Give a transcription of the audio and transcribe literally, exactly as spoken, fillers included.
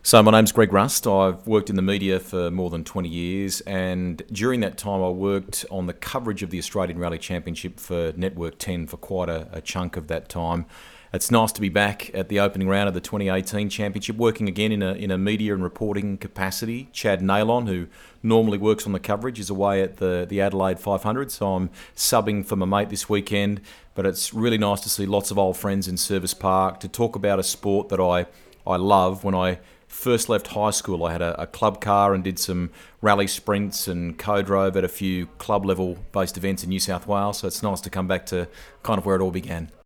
So my name's Greg Rust. I've worked in the media for more than twenty years, and during that time I worked on the coverage of the Australian Rally Championship for Network ten for quite a, a chunk of that time. It's nice to be back at the opening round of the twenty eighteen Championship, working again in a in a media and reporting capacity. Chad Naylon, who normally works on the coverage, is away at the, the Adelaide five hundred, so I'm subbing for my mate this weekend. But it's really nice to see lots of old friends in Service Park to talk about a sport that I, I love. When I first left high school, I had a, a club car and did some rally sprints and co-drove at a few club level based events in New South Wales, so it's nice to come back to kind of where it all began.